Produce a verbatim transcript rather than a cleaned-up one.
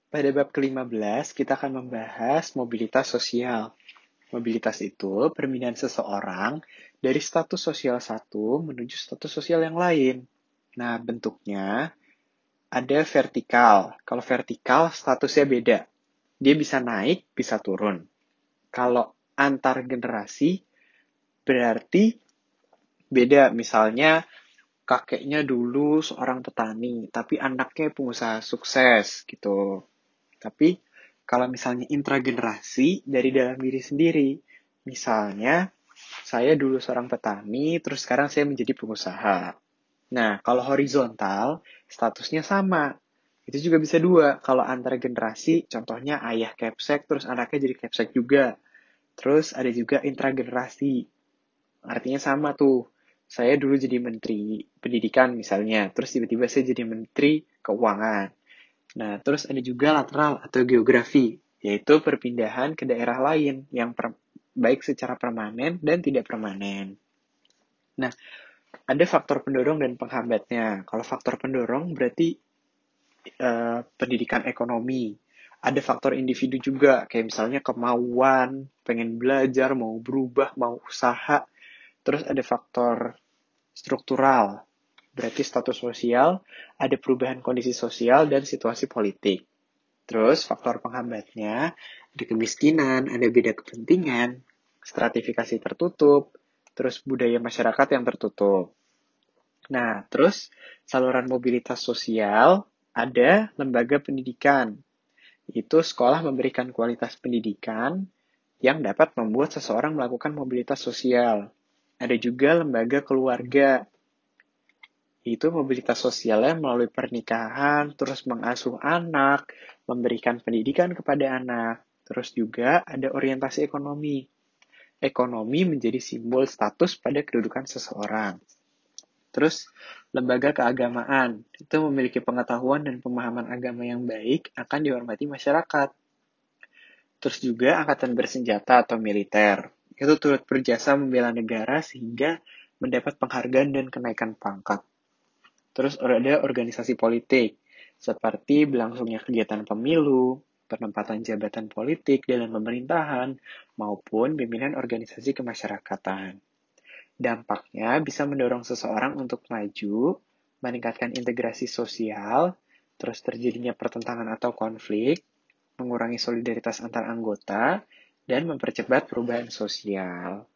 Pada bab kelima belas, kita akan membahas mobilitas sosial. Mobilitas itu perpindahan seseorang dari status sosial satu menuju status sosial yang lain. Nah, bentuknya ada vertikal. Kalau vertikal, statusnya beda. Dia bisa naik, bisa turun. Kalau antar generasi, berarti beda. Misalnya, kakeknya dulu seorang petani, tapi anaknya pengusaha sukses gitu. Tapi kalau misalnya intragenerasi dari dalam diri sendiri, misalnya saya dulu seorang petani, terus sekarang saya menjadi pengusaha. Nah, kalau horizontal, statusnya sama. Itu juga bisa dua. Kalau antar generasi, contohnya ayah kepsek, terus anaknya jadi kepsek juga. Terus ada juga intragenerasi. Artinya sama tuh. Saya dulu jadi menteri pendidikan misalnya, terus tiba-tiba saya jadi menteri keuangan. Nah, terus ada juga lateral atau geografi, yaitu perpindahan ke daerah lain yang per, baik secara permanen dan tidak permanen. Nah, ada faktor pendorong dan penghambatnya. Kalau faktor pendorong berarti eh, pendidikan ekonomi. Ada faktor individu juga, kayak misalnya kemauan, pengen belajar, mau berubah, mau usaha. Terus ada faktor struktural, berarti status sosial, ada perubahan kondisi sosial dan situasi politik. Terus faktor penghambatnya, ada kemiskinan, ada beda kepentingan, stratifikasi tertutup, terus budaya masyarakat yang tertutup. Nah, terus saluran mobilitas sosial, ada lembaga pendidikan. Itu sekolah memberikan kualitas pendidikan yang dapat membuat seseorang melakukan mobilitas sosial. Ada juga lembaga keluarga, itu mobilitas sosialnya melalui pernikahan, terus mengasuh anak, memberikan pendidikan kepada anak, terus juga ada orientasi ekonomi. Ekonomi menjadi simbol status pada kedudukan seseorang. Terus lembaga keagamaan, itu memiliki pengetahuan dan pemahaman agama yang baik akan dihormati masyarakat. Terus juga angkatan bersenjata atau militer, itu turut berjasa membela negara sehingga mendapat penghargaan dan kenaikan pangkat. Terus ada organisasi politik, seperti berlangsungnya kegiatan pemilu, penempatan jabatan politik dalam pemerintahan, maupun pimpinan organisasi kemasyarakatan. Dampaknya bisa mendorong seseorang untuk maju, meningkatkan integrasi sosial, terus terjadinya pertentangan atau konflik, mengurangi solidaritas antar anggota, dan mempercepat perubahan sosial.